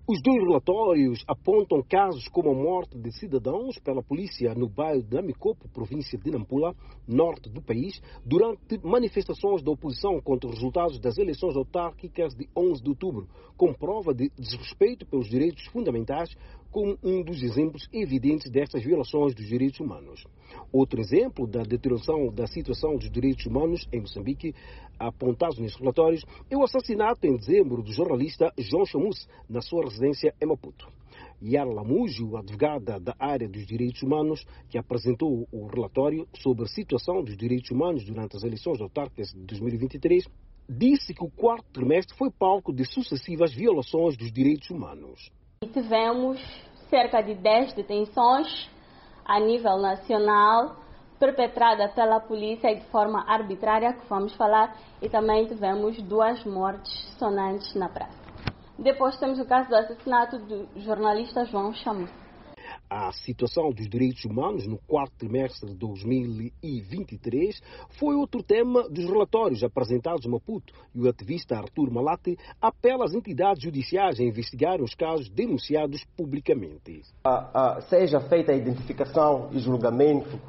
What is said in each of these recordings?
Os dois relatórios apontam casos como a morte de cidadãos pela polícia no bairro de Amicopo, província de Nampula, norte do país, durante manifestações da oposição contra os resultados das eleições autárquicas de 11 de outubro, com prova de desrespeito pelos direitos fundamentais, como um dos exemplos evidentes destas violações dos direitos humanos. Outro exemplo da deterioração da situação dos direitos humanos em Moçambique, apontados nestes relatórios, é o assassinato em dezembro do jornalista João Chamus, na sua residência em Maputo. Yara Lamujo, advogada da área dos direitos humanos, que apresentou o relatório sobre a situação dos direitos humanos durante as eleições autárquicas de 2023, disse que o quarto trimestre foi palco de sucessivas violações dos direitos humanos. Tivemos cerca de 10 detenções a nível nacional, perpetrada pela polícia de forma arbitrária, que vamos falar, e também tivemos 2 mortes sonantes na praça. Depois temos o caso do assassinato do jornalista João Chamus. A situação dos direitos humanos no quarto trimestre de 2023 foi outro tema dos relatórios apresentados em Maputo, e o ativista Artur Malate apela às entidades judiciais a investigar os casos denunciados publicamente. Seja feita a identificação e julgamentos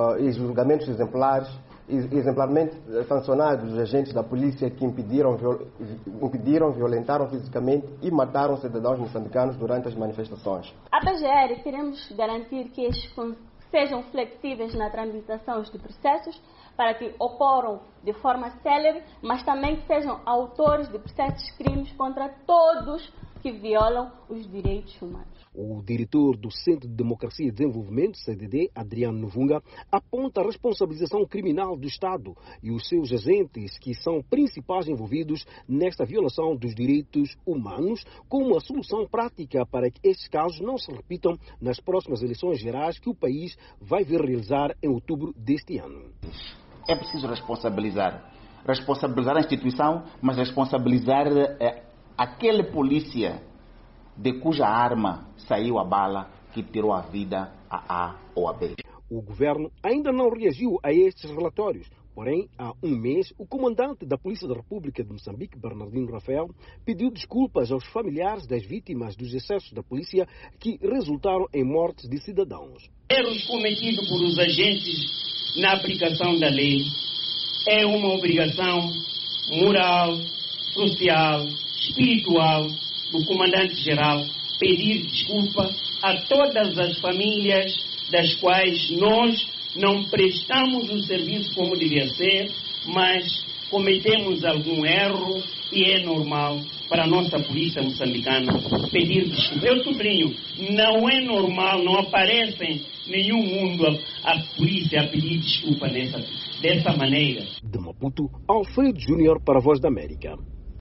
exemplarmente sancionados os agentes da polícia que impediram, violentaram fisicamente e mataram cidadãos moçambicanos durante as manifestações. A PGR queremos garantir que estes sejam flexíveis na tramitação de processos para que ocorram de forma célere, mas também que sejam autores de processos de crimes contra todos que violam os direitos humanos. O diretor do Centro de Democracia e Desenvolvimento, CDD, Adriano Novunga, aponta a responsabilização criminal do Estado e os seus agentes, que são principais envolvidos nesta violação dos direitos humanos, como a solução prática para que estes casos não se repitam nas próximas eleições gerais que o país vai ver realizar em outubro deste ano. É preciso responsabilizar a instituição, mas responsabilizar aquele polícia de cuja arma saiu a bala que tirou a vida a A ou a B. O governo ainda não reagiu a estes relatórios. Porém, há um mês, o comandante da Polícia da República de Moçambique, Bernardino Rafael, pediu desculpas aos familiares das vítimas dos excessos da polícia que resultaram em mortes de cidadãos. Erros cometidos por os agentes na aplicação da lei é uma obrigação moral, social, espiritual do comandante-geral pedir desculpa a todas as famílias das quais nós não prestamos o serviço como devia ser, mas cometemos algum erro e é normal para a nossa polícia moçambicana pedir desculpa. Eu sublinho, não é normal, não aparece em nenhum mundo a polícia a pedir desculpa dessa maneira. De Maputo, Alfredo Júnior para a Voz da América.